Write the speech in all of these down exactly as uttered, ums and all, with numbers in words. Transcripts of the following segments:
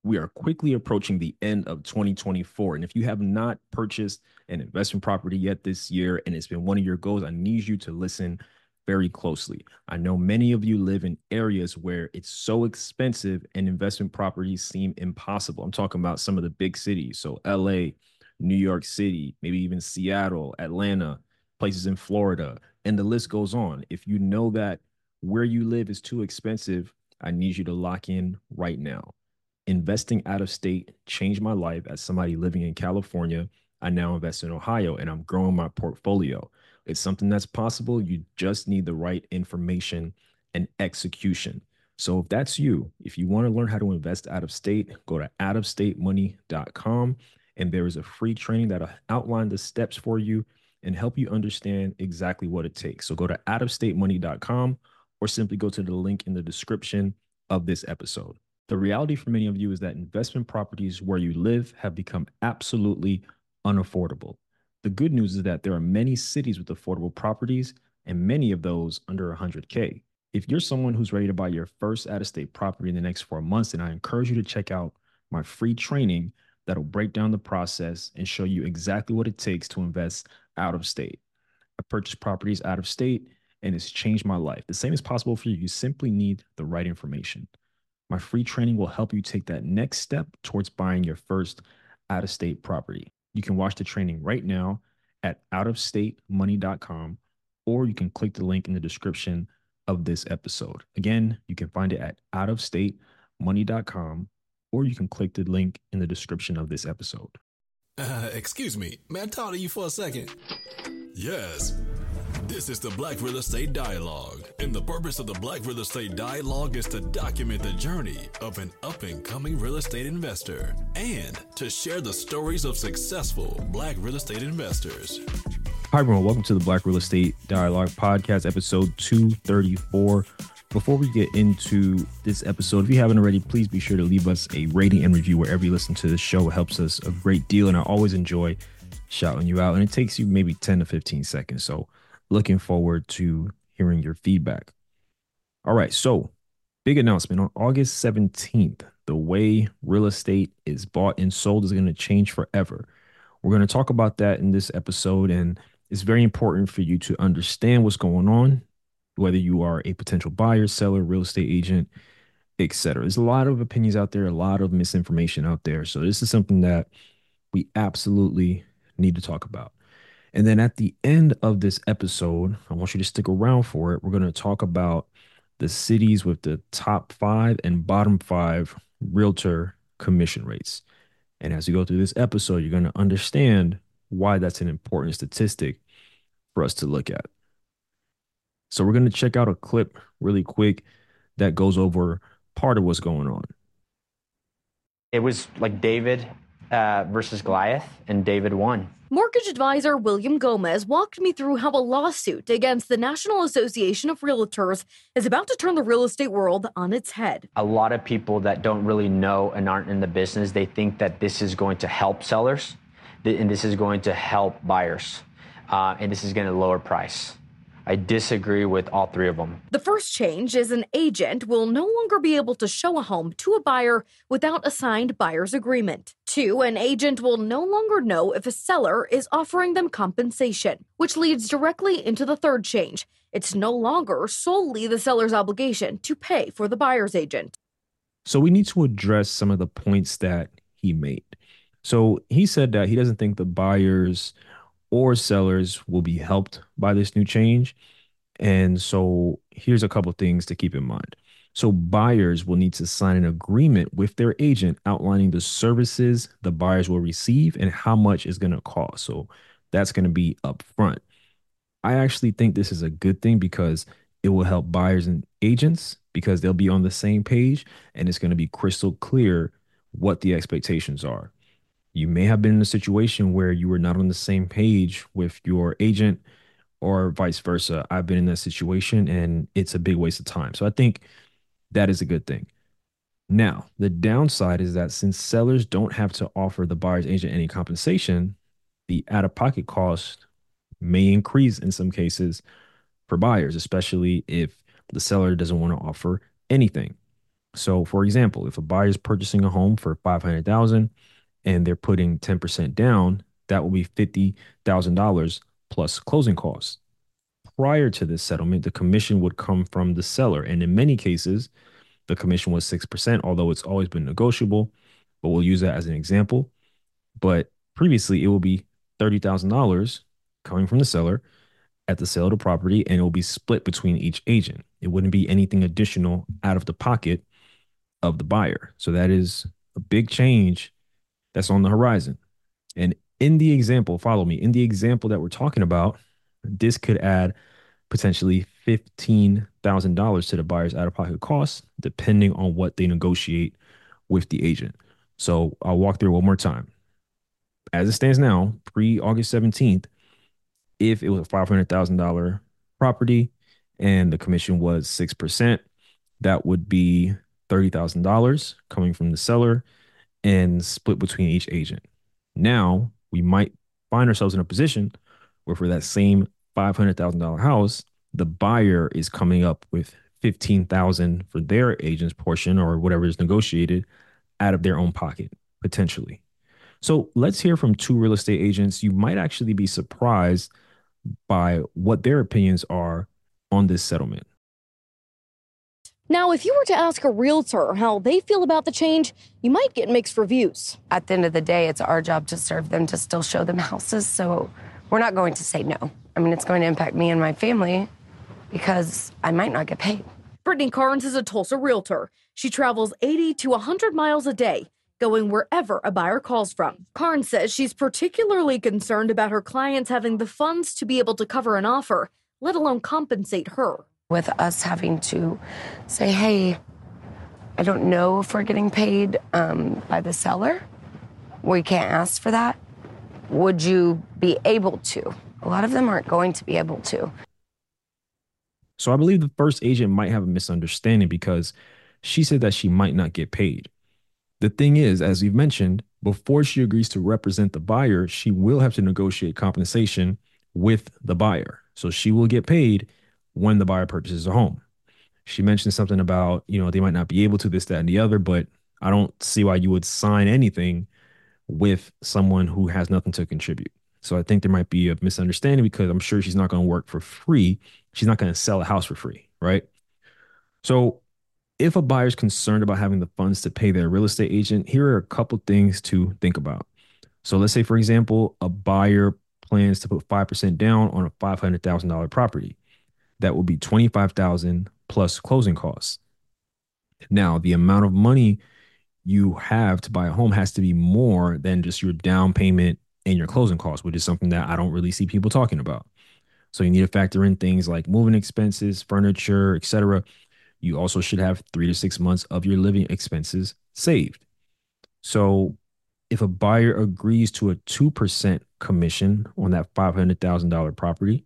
we are quickly approaching the end of twenty twenty-four. And if you have not purchased an investment property yet this year and it's been one of your goals, I need you to listen very closely. I know many of you live in areas where it's so expensive and investment properties seem impossible. I'm talking about some of the big cities. So L A, New York City, maybe even Seattle, Atlanta, places in Florida, and the list goes on. If you know that where you live is too expensive, I need you to lock in right now. Investing out of state changed my life as somebody living in California. I now invest in Ohio and I'm growing my portfolio. It's something that's possible. You just need the right information and execution. So if that's you, if you want to learn how to invest out of state, go to out of state money dot com and there is a free training that'll outline the steps for you and help you understand exactly what it takes. So go to out of state money dot com or simply go to the link in the description of this episode. The reality for many of you is that investment properties where you live have become absolutely unaffordable. The good news is that there are many cities with affordable properties and many of those under one hundred K. If you're someone who's ready to buy your first out-of-state property in the next four months, then I encourage you to check out my free training that'll break down the process and show you exactly what it takes to invest out of state. I purchased properties out of state and it's changed my life. The same is possible for you. You simply need the right information. My free training will help you take that next step towards buying your first out of state property. You can watch the training right now at out of state money dot com, or you can click the link in the description of this episode. Again, you can find it at out of state money dot com, or you can click the link in the description of this episode. Uh, excuse me, may I talk to you for a second? Yes. This is the Black Real Estate Dialogue, and the purpose of the Black Real Estate Dialogue is to document the journey of an up-and-coming real estate investor and to share the stories of successful Black real estate investors. Hi, everyone. Welcome to the Black Real Estate Dialogue podcast, episode two thirty-four. Before we get into this episode, if you haven't already, please be sure to leave us a rating and review wherever you listen to the show. It helps us a great deal, and I always enjoy shouting you out, and it takes you maybe ten to fifteen seconds, so looking forward to hearing your feedback. All right, so big announcement. On August seventeenth, the way real estate is bought and sold is going to change forever. We're going to talk about that in this episode, and it's very important for you to understand what's going on, whether you are a potential buyer, seller, real estate agent, et cetera. There's a lot of opinions out there, a lot of misinformation out there. So this is something that we absolutely need to talk about. And then at the end of this episode, I want you to stick around for it. We're going to talk about the cities with the top five and bottom five realtor commission rates. And as you go through this episode, you're going to understand why that's an important statistic for us to look at. So we're going to check out a clip really quick that goes over part of what's going on. It was like David uh, versus Goliath, and David won. Mortgage advisor William Gomez walked me through how a lawsuit against the National Association of Realtors is about to turn the real estate world on its head. A lot of people that don't really know and aren't in the business, they think that this is going to help sellers and this is going to help buyers uh, and this is going to lower price. I disagree with all three of them. The first change is an agent will no longer be able to show a home to a buyer without a signed buyer's agreement. Two, an agent will no longer know if a seller is offering them compensation, which leads directly into the third change. It's no longer solely the seller's obligation to pay for the buyer's agent. So we need to address some of the points that he made. So he said that he doesn't think the buyers or sellers will be helped by this new change. And so here's a couple of things to keep in mind. So buyers will need to sign an agreement with their agent outlining the services the buyers will receive and how much it's going to cost. So that's going to be upfront. I actually think this is a good thing because it will help buyers and agents because they'll be on the same page and it's going to be crystal clear what the expectations are. You may have been in a situation where you were not on the same page with your agent or vice versa. I've been in that situation and it's a big waste of time. So I think that is a good thing. Now, the downside is that since sellers don't have to offer the buyer's agent any compensation, the out-of-pocket cost may increase in some cases for buyers, especially if the seller doesn't want to offer anything. So, for example, if a buyer is purchasing a home for five hundred thousand dollars and they're putting ten percent down, that will be fifty thousand dollars plus closing costs. Prior to this settlement, the commission would come from the seller. And in many cases, the commission was six percent, although it's always been negotiable, but we'll use that as an example. But previously, it will be thirty thousand dollars coming from the seller at the sale of the property, and it will be split between each agent. It wouldn't be anything additional out of the pocket of the buyer. So that is a big change that's on the horizon. And in the example, follow me, in the example that we're talking about, this could add potentially fifteen thousand dollars to the buyer's out-of-pocket costs, depending on what they negotiate with the agent. So I'll walk through it one more time. As it stands now, pre-August seventeenth, if it was a five hundred thousand dollars property and the commission was six percent, that would be thirty thousand dollars coming from the seller and split between each agent. Now, we might find ourselves in a position where for that same five hundred thousand dollars house, the buyer is coming up with fifteen thousand dollars for their agent's portion or whatever is negotiated out of their own pocket, potentially. So let's hear from two real estate agents. You might actually be surprised by what their opinions are on this settlement. Now, if you were to ask a realtor how they feel about the change, you might get mixed reviews. At the end of the day, it's our job to serve them, to still show them houses. So we're not going to say no. I mean, it's going to impact me and my family because I might not get paid. Brittany Carnes is a Tulsa realtor. She travels eighty to one hundred miles a day, going wherever a buyer calls from. Carnes says she's particularly concerned about her clients having the funds to be able to cover an offer, let alone compensate her. With us having to say, hey, I don't know if we're getting paid um, by the seller. We can't ask for that. Would you be able to? A lot of them aren't going to be able to. So I believe the first agent might have a misunderstanding because she said that she might not get paid. The thing is, as we've mentioned, before she agrees to represent the buyer, she will have to negotiate compensation with the buyer. So she will get paid when the buyer purchases a home. She mentioned something about, you know, they might not be able to, this, that, and the other, but I don't see why you would sign anything with someone who has nothing to contribute. So I think there might be a misunderstanding because I'm sure she's not going to work for free. She's not going to sell a house for free, right? So if a buyer is concerned about having the funds to pay their real estate agent, here are a couple things to think about. So let's say, for example, a buyer plans to put five percent down on a five hundred thousand dollars property. That will be twenty-five thousand dollars plus closing costs. Now, the amount of money you have to buy a home has to be more than just your down payment and your closing costs, which is something that I don't really see people talking about. So you need to factor in things like moving expenses, furniture, et cetera. You also should have three to six months of your living expenses saved. So if a buyer agrees to a two percent commission on that five hundred thousand dollars property,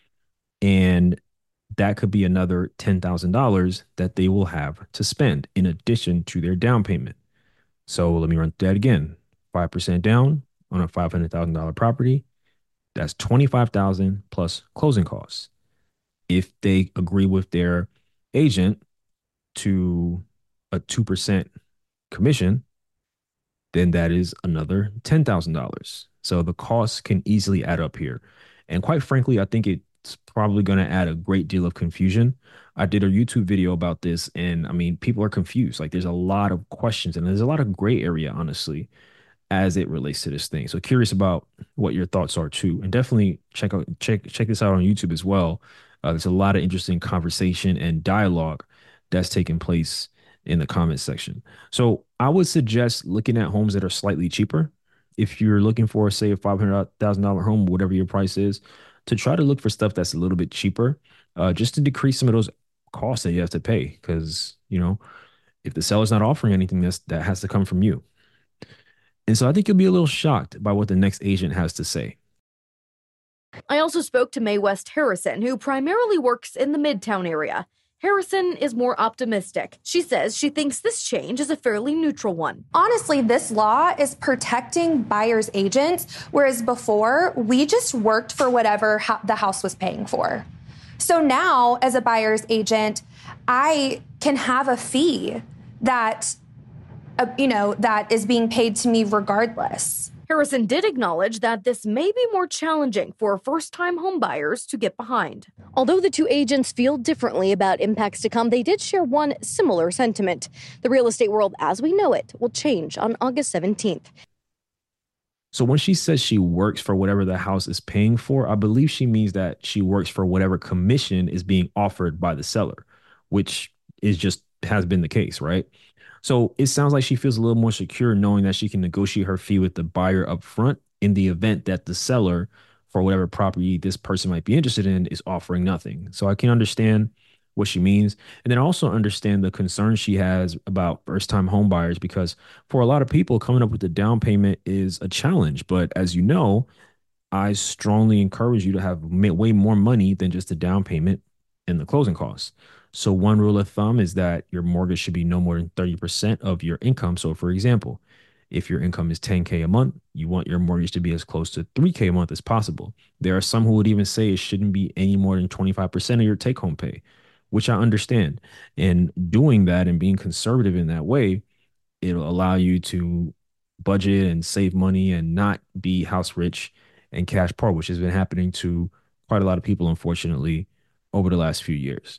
and that could be another ten thousand dollars that they will have to spend in addition to their down payment. So let me run through that again. five percent down on a five hundred thousand dollars property, that's twenty-five thousand dollars plus closing costs. If they agree with their agent to a two percent commission, then that is another ten thousand dollars. So the costs can easily add up here. And quite frankly, I think it's probably going to add a great deal of confusion. I did a YouTube video about this, and I mean, people are confused. Like, there's a lot of questions, and there's a lot of gray area, honestly, as it relates to this thing. So curious about what your thoughts are too. And definitely check out check check this out on YouTube as well. Uh, there's a lot of interesting conversation and dialogue that's taking place in the comment section. So I would suggest looking at homes that are slightly cheaper. If you're looking for, say, a five hundred thousand dollars home, whatever your price is, to try to look for stuff that's a little bit cheaper, uh, just to decrease some of those costs that you have to pay. Because, you know, if the seller's not offering anything, that's, that has to come from you. And so I think you'll be a little shocked by what the next agent has to say. I also spoke to Mae West Harrison, who primarily works in the Midtown area. Harrison is more optimistic. She says she thinks this change is a fairly neutral one. Honestly, this law is protecting buyers' agents, whereas before, we just worked for whatever ho- the house was paying for. So now, as a buyer's agent, I can have a fee that, uh, you know, that is being paid to me regardless. Harrison did acknowledge that this may be more challenging for first-time homebuyers to get behind. Although the two agents feel differently about impacts to come, they did share one similar sentiment. The real estate world as we know it will change on August seventeenth. So when she says she works for whatever the house is paying for, I believe she means that she works for whatever commission is being offered by the seller, which is just has been the case, right? So it sounds like she feels a little more secure knowing that she can negotiate her fee with the buyer up front in the event that the seller for whatever property this person might be interested in is offering nothing. So I can understand what she means. And then also understand the concern she has about first-time home buyers, because for a lot of people, coming up with the down payment is a challenge. But as you know, I strongly encourage you to have way more money than just the down payment and the closing costs. So one rule of thumb is that your mortgage should be no more than thirty percent of your income. So for example, if your income is ten K a month, you want your mortgage to be as close to three K a month as possible. There are some who would even say it shouldn't be any more than twenty-five percent of your take home pay, which I understand. And doing that and being conservative in that way, it'll allow you to budget and save money and not be house rich and cash poor, which has been happening to quite a lot of people, unfortunately, over the last few years.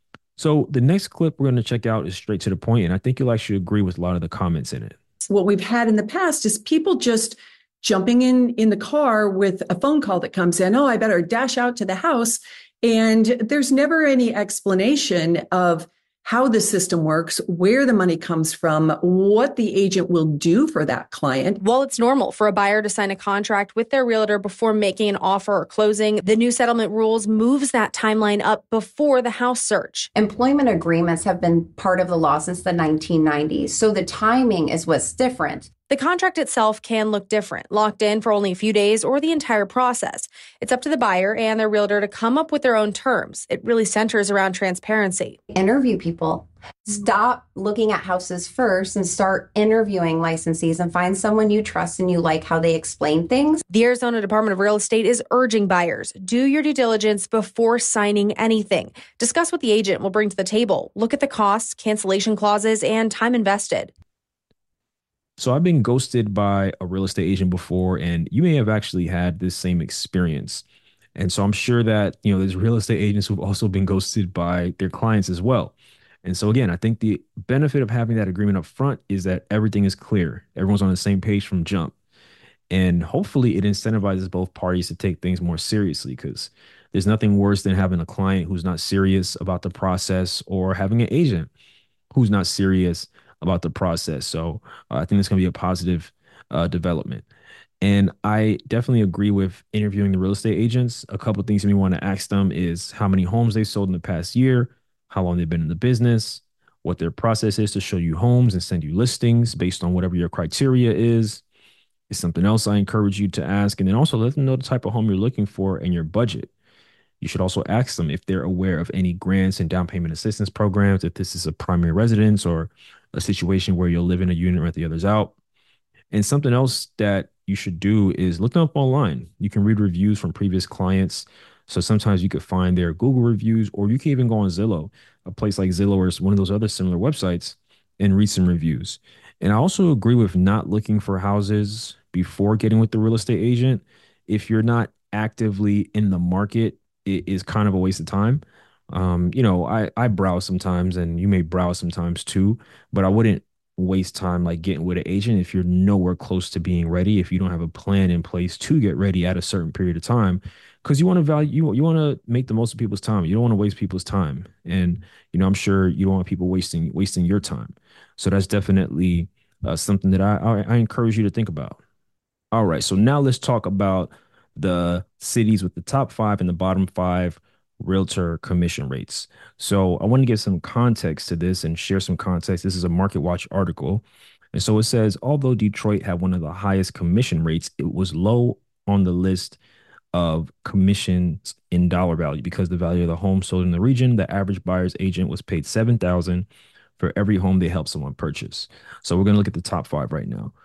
So the next clip we're going to check out is straight to the point, and I think you'll actually agree with a lot of the comments in it. What we've had in the past is people just jumping in in the car with a phone call that comes in. Oh, I better dash out to the house. And there's never any explanation of how the system works, where the money comes from, what the agent will do for that client. While it's normal for a buyer to sign a contract with their realtor before making an offer or closing, the new settlement rules moves that timeline up before the house search. Employment agreements have been part of the law since the nineteen nineties, so the timing is what's different. The contract itself can look different, locked in for only a few days or the entire process. It's up to the buyer and their realtor to come up with their own terms. It really centers around transparency. Interview people. Stop looking at houses first and start interviewing licensees and find someone you trust and you like how they explain things. The Arizona Department of Real Estate is urging buyers, do your due diligence before signing anything. Discuss what the agent will bring to the table. Look at the costs, cancellation clauses, and time invested. So I've been ghosted by a real estate agent before, and you may have actually had this same experience. And so I'm sure that, you know, there's real estate agents who've also been ghosted by their clients as well. And so again, I think the benefit of having that agreement up front is that everything is clear. Everyone's on the same page from jump. And hopefully it incentivizes both parties to take things more seriously, because there's nothing worse than having a client who's not serious about the process or having an agent who's not serious about the process. So uh, I think it's going to be a positive uh, development. And I definitely agree with interviewing the real estate agents. A couple of things we want to ask them is how many homes they sold in the past year, how long they've been in the business, what their process is to show you homes and send you listings based on whatever your criteria is. Is something else I encourage you to ask. And then also let them know the type of home you're looking for and your budget. You should also ask them if they're aware of any grants and down payment assistance programs, if this is a primary residence or a situation where you'll live in a unit, rent the others out. And something else that you should do is look them up online. You can read reviews from previous clients. So sometimes you could find their Google reviews, or you can even go on Zillow, a place like Zillow or one of those other similar websites, and read some reviews. And I also agree with not looking for houses before getting with the real estate agent. If you're not actively in the market, it is kind of a waste of time. Um, you know, I, I browse sometimes, and you may browse sometimes too, but I wouldn't waste time like getting with an agent if you're nowhere close to being ready, if you don't have a plan in place to get ready at a certain period of time, because you want to value, you, you want to make the most of people's time. You don't want to waste people's time. And, you know, I'm sure you don't want people wasting, wasting your time. So that's definitely uh, something that I, I, I encourage you to think about. All right. So now let's talk about the cities with the top five and the bottom five realtor commission rates. So I want to give some context to this and share some context. This is a MarketWatch article. And so it says, although Detroit had one of the highest commission rates, it was low on the list of commissions in dollar value because the value of the home sold in the region, the average buyer's agent was paid seven thousand dollars for every home they helped someone purchase. So we're going to look at the top five right now.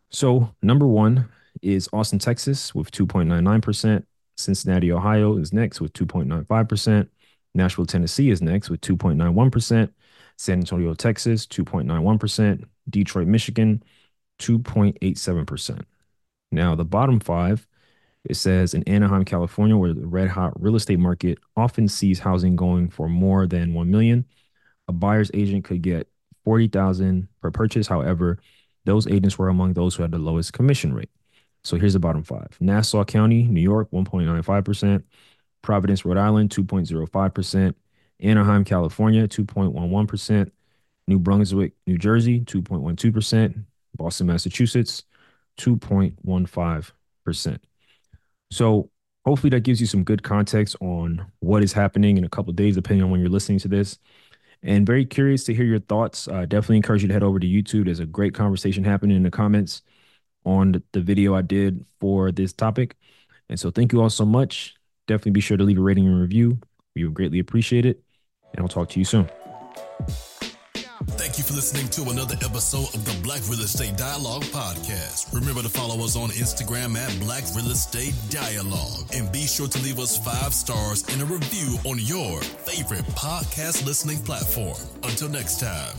So number one is Austin, Texas with two point nine nine percent. Cincinnati, Ohio is next with two point nine five percent. Nashville, Tennessee is next with two point nine one percent. San Antonio, Texas, two point nine one percent. Detroit, Michigan, two point eight seven percent. Now, the bottom five, it says in Anaheim, California, where the red hot real estate market often sees housing going for more than one million dollars, a buyer's agent could get forty thousand dollars per purchase. However, those agents were among those who had the lowest commission rate. So here's the bottom five. Nassau County, New York, one point nine five percent. Providence, Rhode Island, two point zero five percent. Anaheim, California, two point one one percent. New Brunswick, New Jersey, two point one two percent. Boston, Massachusetts, two point one five percent. So hopefully that gives you some good context on what is happening in a couple of days, depending on when you're listening to this. And very curious to hear your thoughts. Uh, definitely encourage you to head over to YouTube. There's a great conversation happening in the comments on the, the video I did for this topic. And so thank you all so much. Definitely be sure to leave a rating and review. We would greatly appreciate it. And I'll talk to you soon. Thank you for listening to another episode of the Black Real Estate Dialogue podcast. Remember to follow us on Instagram at Black Real Estate Dialogue. And be sure to leave us five stars and a review on your favorite podcast listening platform. Until next time.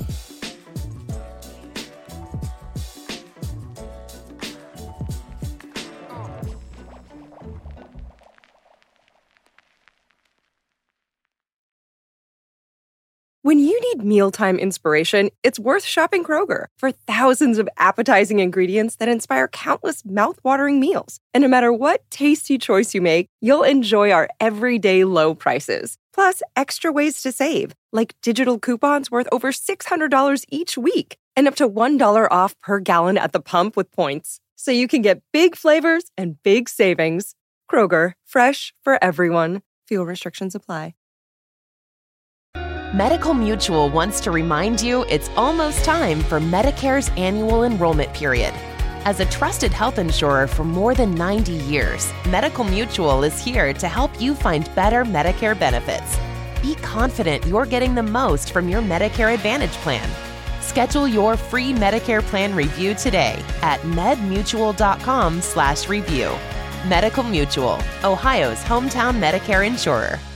When you need mealtime inspiration, it's worth shopping Kroger for thousands of appetizing ingredients that inspire countless mouthwatering meals. And no matter what tasty choice you make, you'll enjoy our everyday low prices. Plus, extra ways to save, like digital coupons worth over six hundred dollars each week and up to one dollar off per gallon at the pump with points. So you can get big flavors and big savings. Kroger, fresh for everyone. Fuel restrictions apply. Medical Mutual wants to remind you it's almost time for Medicare's annual enrollment period. As a trusted health insurer for more than ninety years, Medical Mutual is here to help you find better Medicare benefits. Be confident you're getting the most from your Medicare Advantage plan. Schedule your free Medicare plan review today at medmutual.com slash review. Medical Mutual, Ohio's hometown Medicare insurer.